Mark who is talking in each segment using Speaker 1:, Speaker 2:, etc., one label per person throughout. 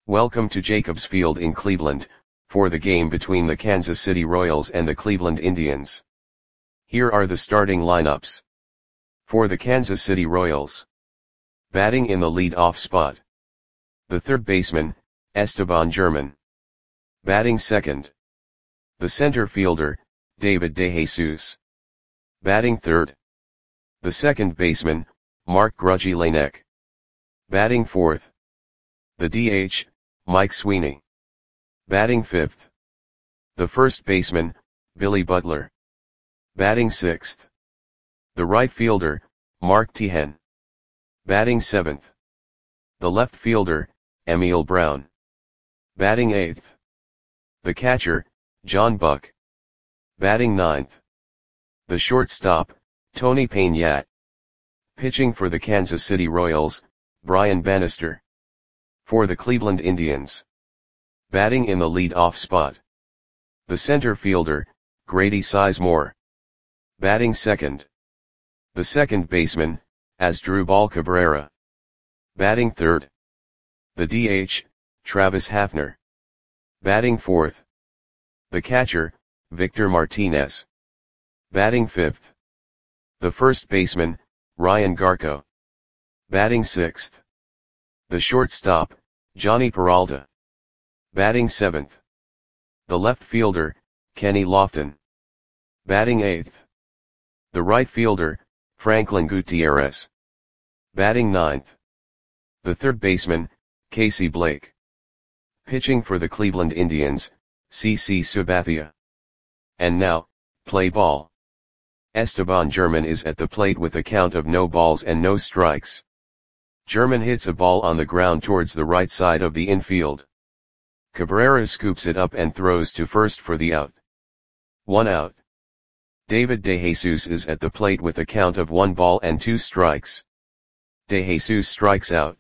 Speaker 1: Welcome to Jacobs Field in Cleveland, for the game between the Kansas City Royals and the Cleveland Indians. Here are the starting lineups. For the Kansas City Royals. Batting in the lead-off spot. The third baseman, Esteban Germán. Batting second. The center fielder, David DeJesus. Batting third. The second baseman, Mark Grudzielanek. Batting fourth. The DH, Mike Sweeney. Batting fifth. The first baseman, Billy Butler. Batting sixth. The right fielder, Mark Teahen. Batting seventh. The left fielder, Emil Brown. Batting eighth. The catcher, John Buck. Batting ninth. The shortstop, Tony Peña. Pitching for the Kansas City Royals, Brian Bannister. For the Cleveland Indians. Batting in the lead-off spot. The center fielder, Grady Sizemore. Batting second. The second baseman, Asdrubal Cabrera. Batting third. The DH, Travis Hafner. Batting fourth. The catcher, Victor Martinez. Batting fifth. The first baseman, Ryan Garko. Batting sixth. The shortstop, Johnny Peralta. Batting seventh. The left fielder, Kenny Lofton. Batting eighth. The right fielder, Franklin Gutierrez. Batting ninth. The third baseman, Casey Blake. Pitching for the Cleveland Indians, CC Sabathia. And now, play ball. Esteban Germán is at the plate with a count of no balls and no strikes. Germán hits a ball on the ground towards the right side of the infield. Cabrera scoops it up and throws to first for the out. 1 out. David DeJesus is at the plate with a count of 1 ball and 2 strikes. DeJesus strikes out.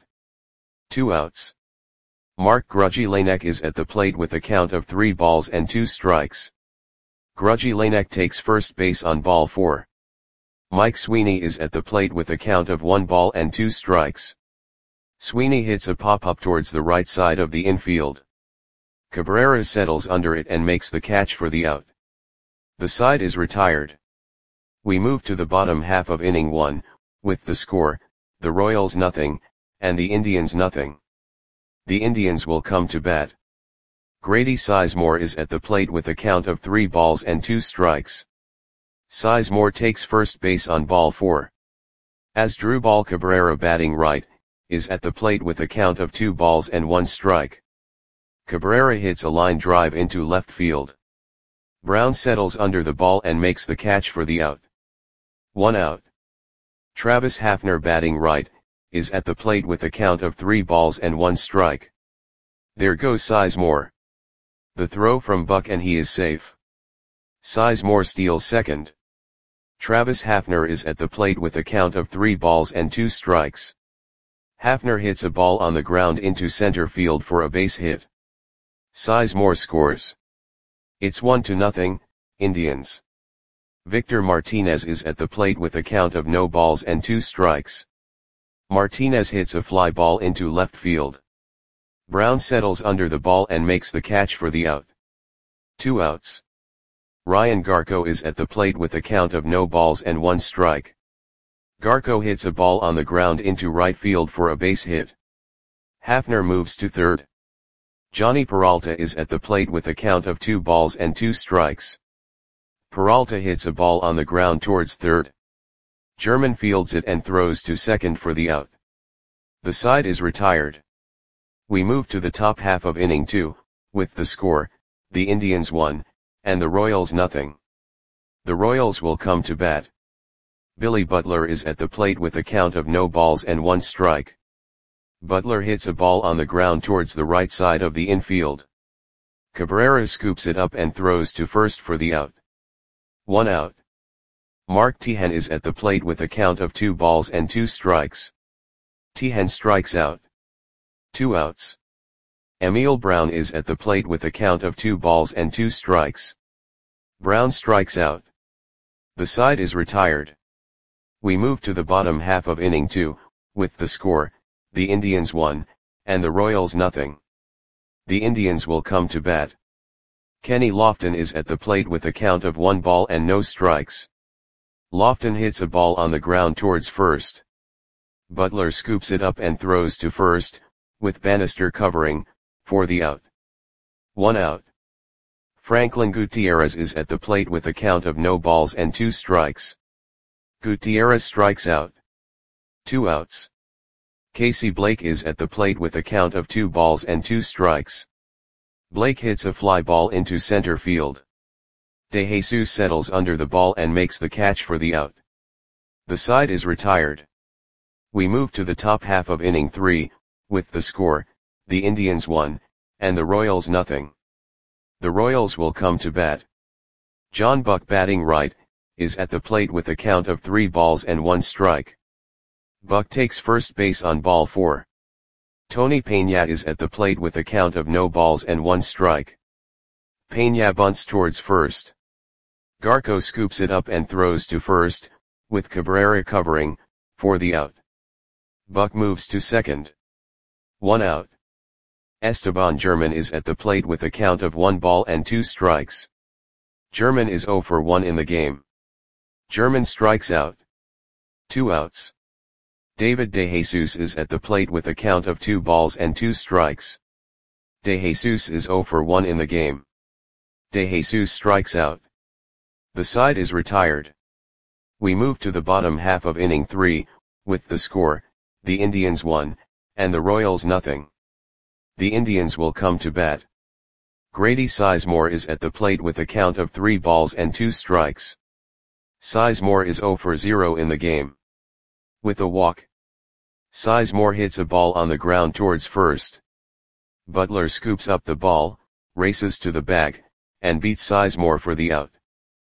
Speaker 1: 2 outs. Mark Grudzielanek is at the plate with a count of 3 balls and 2 strikes. Grudzielanek takes first base on ball 4. Mike Sweeney is at the plate with a count of 1 ball and 2 strikes. Sweeney hits a pop-up towards the right side of the infield. Cabrera settles under it and makes the catch for the out. The side is retired. We move to the bottom half of inning 1, with the score, the Royals nothing, and the Indians nothing. The Indians will come to bat. Grady Sizemore is at the plate with a count of 3 balls and 2 strikes. Sizemore takes first base on ball 4. Asdrubal Cabrera, batting right, is at the plate with a count of 2 balls and 1 strike. Cabrera hits a line drive into left field. Brown settles under the ball and makes the catch for the out. 1 out. Travis Hafner, batting right, is at the plate with a count of 3 balls and 1 strike. There goes Sizemore. The throw from Buck and he is safe. Sizemore steals second. Travis Hafner is at the plate with a count of 3 balls and 2 strikes. Hafner hits a ball on the ground into center field for a base hit. Sizemore scores. It's 1-0, Indians. Victor Martinez is at the plate with a count of no balls and 2 strikes. Martinez hits a fly ball into left field. Brown settles under the ball and makes the catch for the out. 2 outs. Ryan Garko is at the plate with a count of no balls and 1 strike. Garko hits a ball on the ground into right field for a base hit. Hafner moves to third. Johnny Peralta is at the plate with a count of 2 balls and 2 strikes. Peralta hits a ball on the ground towards third. Germán fields it and throws to second for the out. The side is retired. We move to the top half of inning 2, with the score, the Indians 1, and the Royals nothing. The Royals will come to bat. Billy Butler is at the plate with a count of no balls and 1 strike. Butler hits a ball on the ground towards the right side of the infield. Cabrera scoops it up and throws to first for the out. 1 out. Mark Teahen is at the plate with a count of 2 balls and 2 strikes. Teahen strikes out. 2 outs. Emil Brown is at the plate with a count of 2 balls and 2 strikes. Brown strikes out. The side is retired. We move to the bottom half of inning 2, with the score, the Indians 1, and the Royals nothing. The Indians will come to bat. Kenny Lofton is at the plate with a count of 1 ball and no strikes. Lofton hits a ball on the ground towards first. Butler scoops it up and throws to first, with Bannister covering, for the out. 1 out. Franklin Gutierrez is at the plate with a count of no balls and 2 strikes. Gutierrez strikes out. 2 outs. Casey Blake is at the plate with a count of 2 balls and 2 strikes. Blake hits a fly ball into center field. De Jesus settles under the ball and makes the catch for the out. The side is retired. We move to the top half of inning 3, with the score, the Indians 1, and the Royals nothing. The Royals will come to bat. John Buck, batting right, is at the plate with a count of 3 balls and 1 strike. Buck takes first base on ball 4. Tony Peña is at the plate with a count of no balls and 1 strike. Peña bunts towards first. Garco scoops it up and throws to first, with Cabrera covering, for the out. Buck moves to second. 1 out. Esteban German is at the plate with a count of 1 ball and 2 strikes. German is 0 for 1 in the game. German strikes out. 2 outs. David De Jesus is at the plate with a count of 2 balls and 2 strikes. De Jesus is 0 for 1 in the game. De Jesus strikes out. The side is retired. We move to the bottom half of inning 3, with the score, the Indians 1, and the Royals nothing. The Indians will come to bat. Grady Sizemore is at the plate with a count of 3 balls and 2 strikes. Sizemore is 0 for 0 in the game. With a walk. Sizemore hits a ball on the ground towards first. Butler scoops up the ball, races to the bag, and beats Sizemore for the out.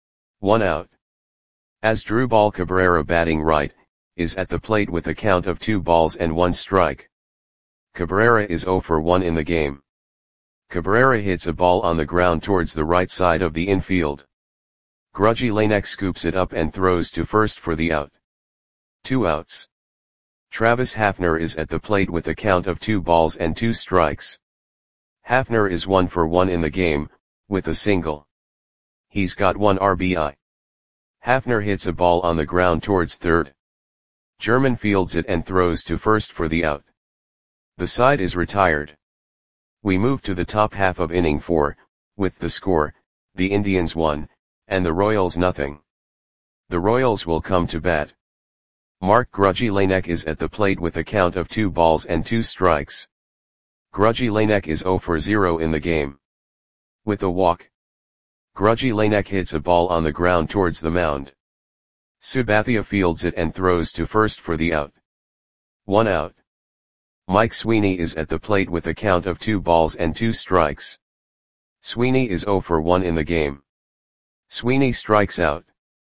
Speaker 1: 1 out. Asdrubal Cabrera, batting right, is at the plate with a count of 2 balls and 1 strike. Cabrera is 0 for 1 in the game. Cabrera hits a ball on the ground towards the right side of the infield. Grudgy Lanek scoops it up and throws to first for the out. 2 outs. Travis Hafner is at the plate with a count of 2 balls and 2 strikes. Hafner is 1 for 1 in the game, with a single. He's got 1 RBI. Hafner hits a ball on the ground towards third. German fields it and throws to first for the out. The side is retired. We move to the top half of inning 4, with the score, the Indians 1, and the Royals nothing. The Royals will come to bat. Mark Grudgy Lanek is at the plate with a count of 2 balls and 2 strikes. Grudgy Lanek is 0 for 0 in the game. With a walk. Grudgy Lanek hits a ball on the ground towards the mound. Sabathia fields it and throws to first for the out. 1 out. Mike Sweeney is at the plate with a count of 2 balls and 2 strikes. Sweeney is 0 for 1 in the game. Sweeney strikes out.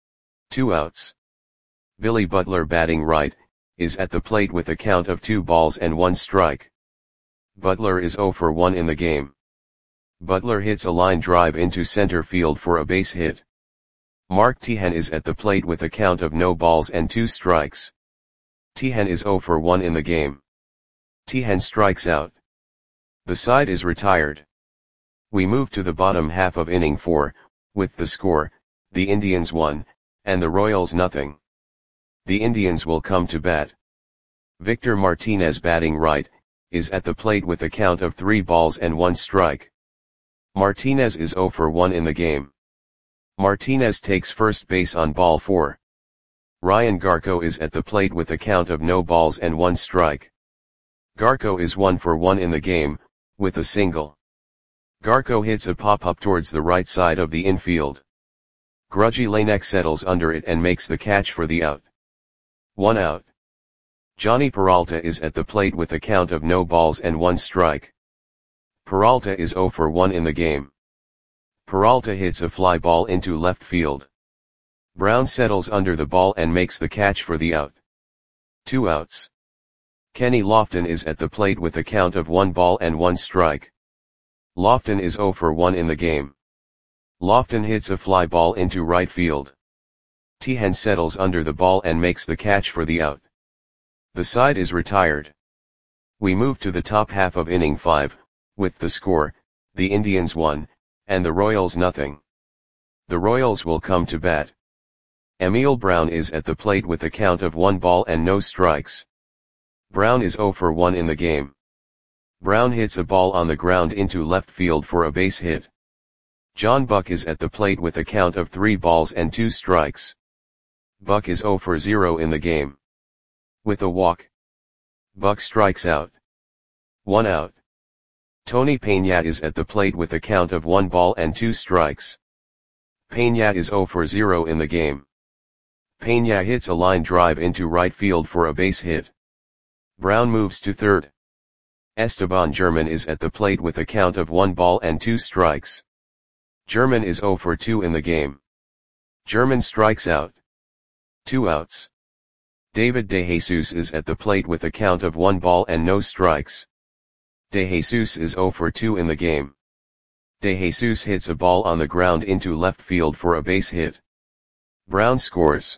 Speaker 1: 2 outs. Billy Butler, batting right, is at the plate with a count of 2 balls and 1 strike. Butler is 0 for 1 in the game. Butler hits a line drive into center field for a base hit. Mark Teahen is at the plate with a count of no balls and 2 strikes. Teahen is 0 for 1 in the game. Teahen strikes out. The side is retired. We move to the bottom half of inning 4, with the score, the Indians 1, and the Royals nothing. The Indians will come to bat. Victor Martinez, batting right, is at the plate with a count of 3 balls and 1 strike. Martinez is 0 for 1 in the game. Martinez takes first base on ball 4. Ryan Garco is at the plate with a count of no balls and 1 strike. Garco is 1 for 1 in the game, with a single. Garco hits a pop-up towards the right side of the infield. Grudgy Lanek settles under it and makes the catch for the out. 1 out. Johnny Peralta is at the plate with a count of no balls and 1 strike. Peralta is 0 for 1 in the game. Peralta hits a fly ball into left field. Brown settles under the ball and makes the catch for the out. 2 outs. Kenny Lofton is at the plate with a count of 1 ball and 1 strike. Lofton is 0 for 1 in the game. Lofton hits a fly ball into right field. Teahen settles under the ball and makes the catch for the out. The side is retired. We move to the top half of inning 5, with the score, the Indians 1, and the Royals nothing. The Royals will come to bat. Emil Brown is at the plate with a count of 1 ball and no strikes. Brown is 0 for 1 in the game. Brown hits a ball on the ground into left field for a base hit. John Buck is at the plate with a count of 3 balls and 2 strikes. Buck is 0 for 0 in the game. With a walk, Buck strikes out. 1 out. Tony Peña is at the plate with a count of 1 ball and 2 strikes. Peña is 0 for 0 in the game. Peña hits a line drive into right field for a base hit. Brown moves to third. Esteban German is at the plate with a count of 1 ball and 2 strikes. German is 0 for 2 in the game. German strikes out. 2 outs. David DeJesus is at the plate with a count of 1 ball and no strikes. DeJesus is 0 for 2 in the game. DeJesus hits a ball on the ground into left field for a base hit. Brown scores.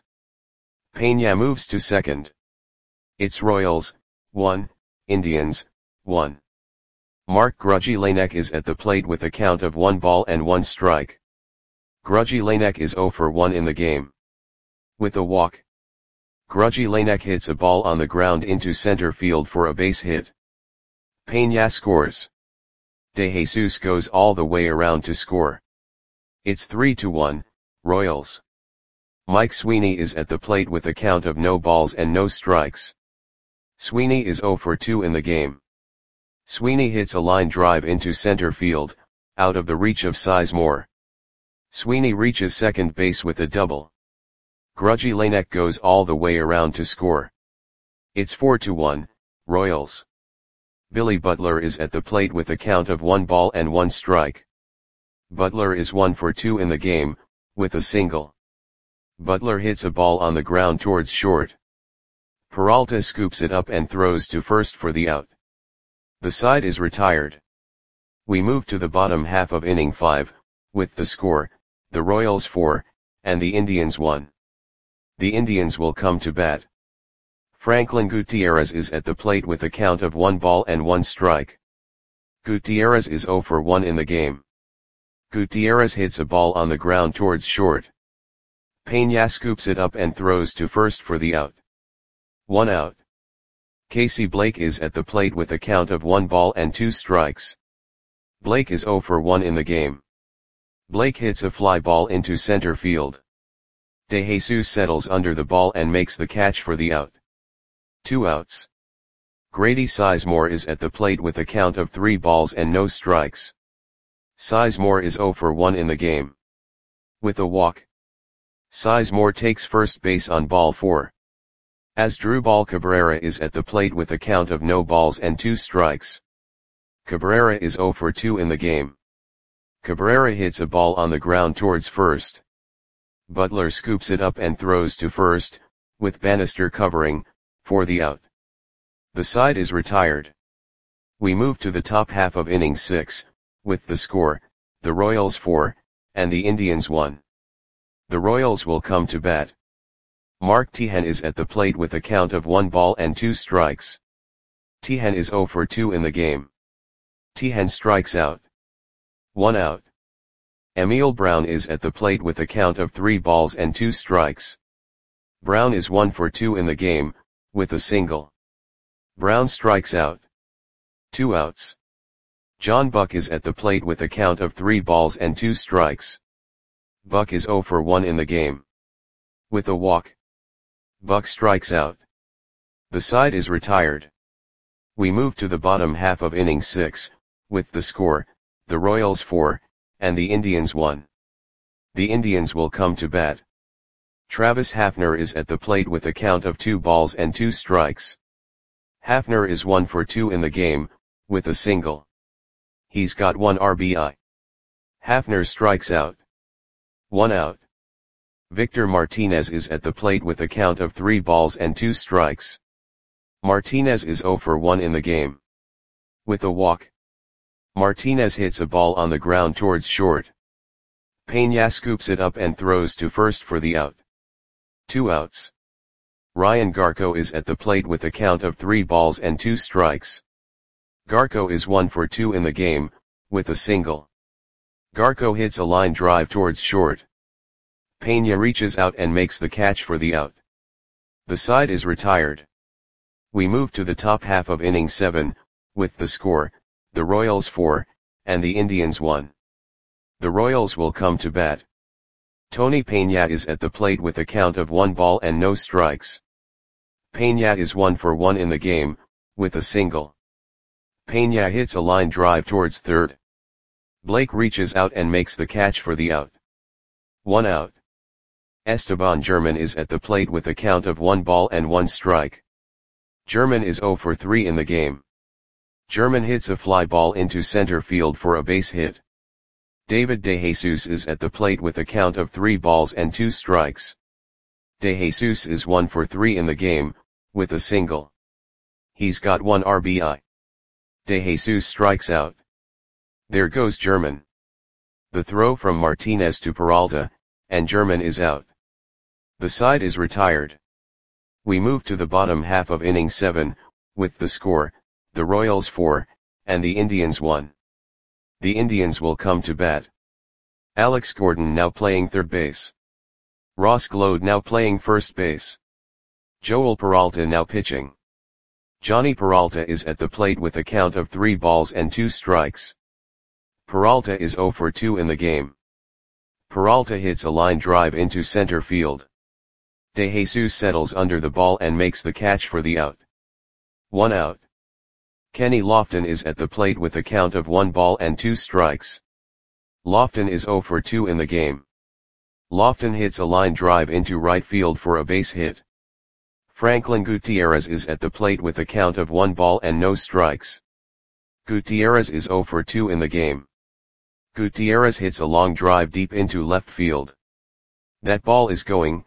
Speaker 1: Peña moves to second. It's Royals, 1, Indians, 1. Mark Grudzielanek is at the plate with a count of 1 ball and 1 strike. Grudzielanek is 0 for 1 in the game. With a walk, Grudzielanek hits a ball on the ground into center field for a base hit. Peña scores. DeJesus goes all the way around to score. It's 3-1, Royals. Mike Sweeney is at the plate with a count of no balls and no strikes. Sweeney is 0 for 2 in the game. Sweeney hits a line drive into center field, out of the reach of Sizemore. Sweeney reaches second base with a double. Grudzielanek goes all the way around to score. It's 4-1, Royals. Billy Butler is at the plate with a count of 1 ball and 1 strike. Butler is 1 for 2 in the game, with a single. Butler hits a ball on the ground towards short. Peralta scoops it up and throws to first for the out. The side is retired. We move to the bottom half of inning 5, with the score, the Royals 4, and the Indians 1. The Indians will come to bat. Franklin Gutierrez is at the plate with a count of 1 ball and 1 strike. Gutierrez is 0 for 1 in the game. Gutierrez hits a ball on the ground towards short. Peña scoops it up and throws to first for the out. 1 out. Casey Blake is at the plate with a count of 1 ball and 2 strikes. Blake is 0 for 1 in the game. Blake hits a fly ball into center field. DeJesus settles under the ball and makes the catch for the out. 2 outs. Grady Sizemore is at the plate with a count of 3 balls and no strikes. Sizemore is 0 for 1 in the game. With a walk, Sizemore takes first base on ball 4. Asdrubal Cabrera is at the plate with a count of no balls and 2 strikes. Cabrera is 0 for 2 in the game. Cabrera hits a ball on the ground towards first. Butler scoops it up and throws to first, with Bannister covering, for the out. The side is retired. We move to the top half of inning 6, with the score, the Royals 4, and the Indians 1. The Royals will come to bat. Mark Teahen is at the plate with a count of 1 ball and 2 strikes. Teahen is 0 for 2 in the game. Teahen strikes out. 1 out. Emil Brown is at the plate with a count of 3 balls and 2 strikes. Brown is 1 for 2 in the game, with a single. Brown strikes out. 2 outs. John Buck is at the plate with a count of 3 balls and 2 strikes. Buck is 0 for 1 in the game. With a walk, Buck strikes out. The side is retired. We move to the bottom half of inning 6, with the score, the Royals 4, and the Indians 1. The Indians will come to bat. Travis Hafner is at the plate with a count of 2 balls and 2 strikes. Hafner is 1 for 2 in the game, with a single. He's got 1 RBI. Hafner strikes out. 1 out. Victor Martinez is at the plate with a count of 3 balls and 2 strikes. Martinez is 0 for 1 in the game. With a walk, Martinez hits a ball on the ground towards short. Peña scoops it up and throws to first for the out. 2 outs. Ryan Garco is at the plate with a count of 3 balls and 2 strikes. Garko is 1 for 2 in the game, with a single. Garko hits a line drive towards short. Peña reaches out and makes the catch for the out. The side is retired. We move to the top half of inning 7, with the score, the Royals 4, and the Indians 1. The Royals will come to bat. Tony Peña is at the plate with a count of 1 ball and no strikes. Peña is 1 for 1 in the game, with a single. Peña hits a line drive towards third. Blake reaches out and makes the catch for the out. 1 out. Esteban German is at the plate with a count of 1 ball and 1 strike. German is 0 for 3 in the game. German hits a fly ball into center field for a base hit. David DeJesus is at the plate with a count of 3 balls and 2 strikes. DeJesus is 1 for 3 in the game, with a single. He's got 1 RBI. DeJesus strikes out. There goes German. The throw from Martinez to Peralta, and German is out. The side is retired. We move to the bottom half of inning 7, with the score, the Royals 4, and the Indians 1. The Indians will come to bat. Alex Gordon now playing third base. Ross Glode now playing first base. Joel Peralta now pitching. Johnny Peralta is at the plate with a count of 3 balls and 2 strikes. Peralta is 0 for 2 in the game. Peralta hits a line drive into center field. DeJesus settles under the ball and makes the catch for the out. 1 out. Kenny Lofton is at the plate with a count of 1 ball and 2 strikes. Lofton is 0 for 2 in the game. Lofton hits a line drive into right field for a base hit. Franklin Gutierrez is at the plate with a count of 1 ball and no strikes. Gutierrez is 0 for 2 in the game. Gutierrez hits a long drive deep into left field. That ball is gone.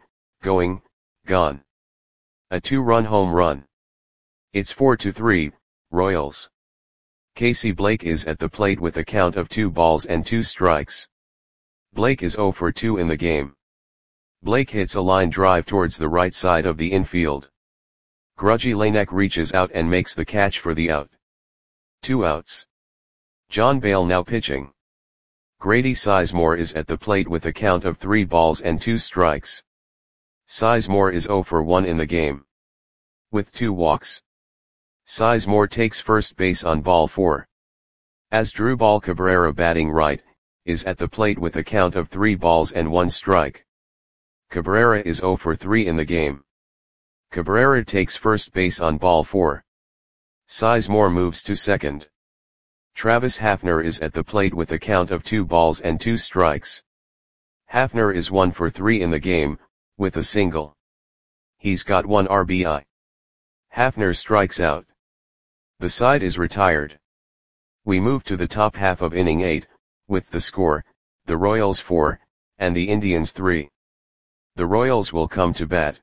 Speaker 1: A 2-run home run. It's 4-3, Royals. Casey Blake is at the plate with a count of 2 balls and 2 strikes. Blake is 0 for 2 in the game. Blake hits a line drive towards the right side of the infield. Grudgy Lanek reaches out and makes the catch for the out. 2 outs. John Bale now pitching. Grady Sizemore is at the plate with a count of 3 balls and 2 strikes. Sizemore is 0 for 1 in the game. With 2 walks. Sizemore takes first base on ball 4. Asdrubal Cabrera batting right, is at the plate with a count of 3 balls and 1 strike. Cabrera is 0 for 3 in the game. Cabrera takes first base on ball 4. Sizemore moves to second. Travis Hafner is at the plate with a count of 2 balls and 2 strikes. Hafner is 1 for 3 in the game, with a single. He's got 1 RBI. Hafner strikes out. The side is retired. We move to the top half of inning 8, with the score, the Royals 4, and the Indians 3. The Royals will come to bat.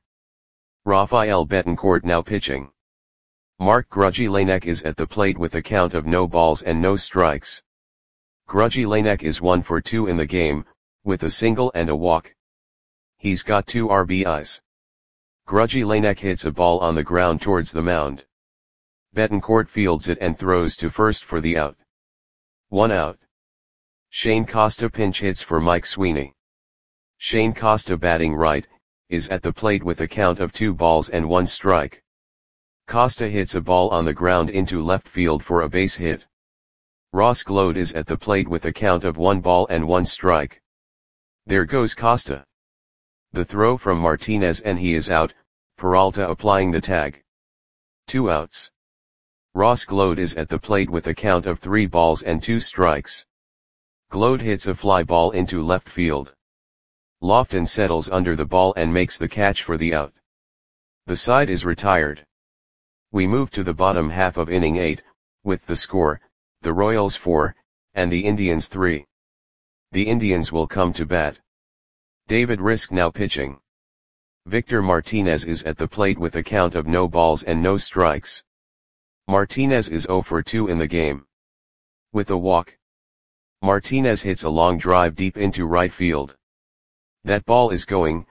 Speaker 1: Rafael Betancourt now pitching. Mark Grudgy Lanek is at the plate with a count of no balls and no strikes. Grudgy Lanek is 1 for 2 in the game, with a single and a walk. He's got 2 RBIs. Grudgy Lanek hits a ball on the ground towards the mound. Betancourt fields it and throws to first for the out. 1 out. Shane Costa pinch hits for Mike Sweeney. Shane Costa batting right, is at the plate with a count of 2 balls and 1 strike. Costa hits a ball on the ground into left field for a base hit. Ross Glode is at the plate with a count of 1 ball and 1 strike. There goes Costa. The throw from Martinez and he is out, Peralta applying the tag. 2 outs. Ross Glode is at the plate with a count of 3 balls and 2 strikes. Glode hits a fly ball into left field. Lofton settles under the ball and makes the catch for the out. The side is retired. We move to the bottom half of inning 8, with the score, the Royals 4, and the Indians 3. The Indians will come to bat. David Risk now pitching. Victor Martinez is at the plate with a count of no balls and no strikes. Martinez is 0 for 2 in the game. With a walk. Martinez hits a long drive deep into right field. That ball is gone.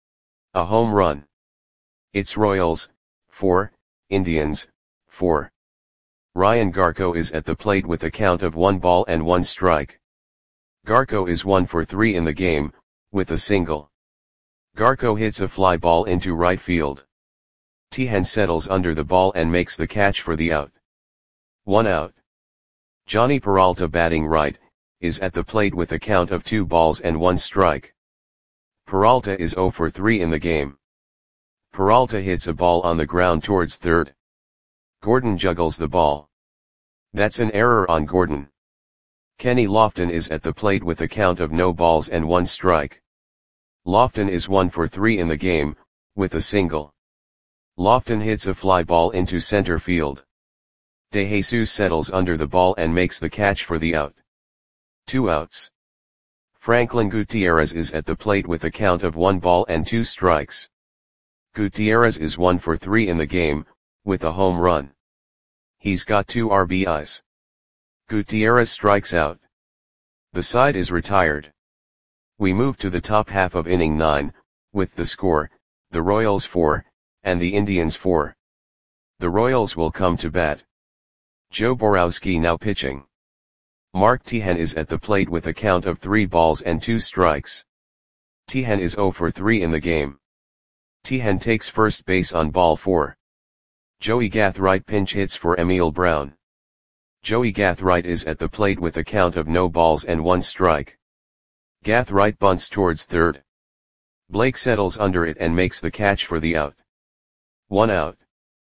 Speaker 1: A home run. It's Royals, 4, Indians, 4. Ryan Garko is at the plate with a count of 1 ball and 1 strike. Garko is 1 for 3 in the game, with a single. Garko hits a fly ball into right field. Tihan settles under the ball and makes the catch for the out. 1 out. Johnny Peralta, batting right, is at the plate with a count of 2 balls and 1 strike. Peralta is 0 for 3 in the game. Peralta hits a ball on the ground towards third. Gordon juggles the ball. That's an error on Gordon. Kenny Lofton is at the plate with a count of no balls and 1 strike. Lofton is 1 for 3 in the game, with a single. Lofton hits a fly ball into center field. De Jesus settles under the ball and makes the catch for the out. 2 outs. Franklin Gutierrez is at the plate with a count of 1 ball and 2 strikes. Gutierrez is 1 for 3 in the game, with a home run. He's got 2 RBIs. Gutierrez strikes out. The side is retired. We move to the top half of inning 9, with the score, the Royals 4, and the Indians 4. The Royals will come to bat. Joe Borowski now pitching. Mark Tihan is at the plate with a count of 3 balls and 2 strikes. Tihan is 0 for 3 in the game. Tihan takes first base on ball 4. Joey Gathright pinch hits for Emil Brown. Joey Gathright is at the plate with a count of no balls and 1 strike. Gathright bunts towards third. Blake settles under it and makes the catch for the out. 1 out.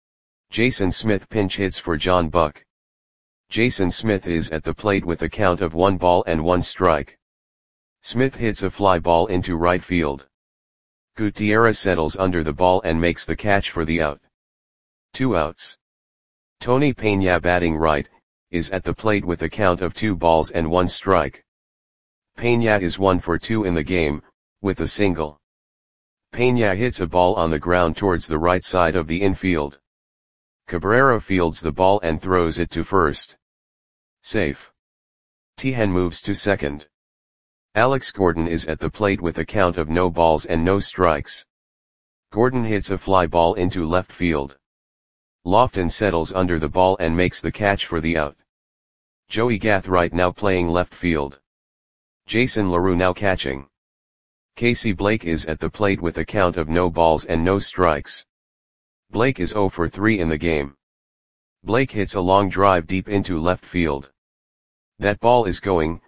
Speaker 1: Jason Smith pinch hits for John Buck. Jason Smith is at the plate with a count of 1 ball and 1 strike. Smith hits a fly ball into right field. Gutierrez settles under the ball and makes the catch for the out. 2 outs. Tony Peña, batting right, is at the plate with a count of 2 balls and 1 strike. Peña is 1 for 2 in the game, with a single. Peña hits a ball on the ground towards the right side of the infield. Cabrera fields the ball and throws it to first. Safe. Tihan moves to second. Alex Gordon is at the plate with a count of no balls and no strikes. Gordon hits a fly ball into left field. Lofton settles under the ball and makes the catch for the out. Joey Gathright now playing left field. Jason LaRue now catching. Casey Blake is at the plate with a count of no balls and no strikes. Blake is 0 for 3 in the game. Blake hits a long drive deep into left field. That ball is gone.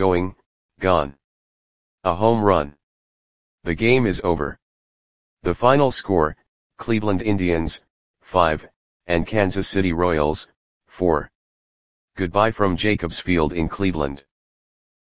Speaker 1: A home run. The game is over. The final score, Cleveland Indians, 5, and Kansas City Royals, 4. Goodbye from Jacobs Field in Cleveland.